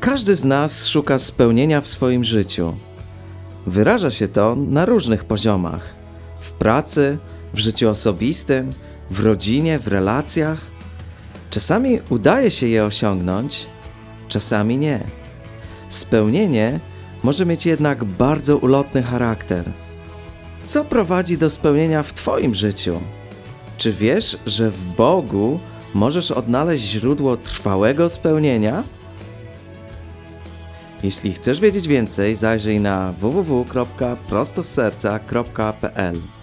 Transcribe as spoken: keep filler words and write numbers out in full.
Każdy z nas szuka spełnienia w swoim życiu. Wyraża się to na różnych poziomach. W pracy, w życiu osobistym, w rodzinie, w relacjach. Czasami udaje się je osiągnąć, czasami nie. Spełnienie może mieć jednak bardzo ulotny charakter. Co prowadzi do spełnienia w Twoim życiu? Czy wiesz, że w Bogu możesz odnaleźć źródło trwałego spełnienia? Jeśli chcesz wiedzieć więcej, zajrzyj na w w w kropka prosto z serca kropka p l.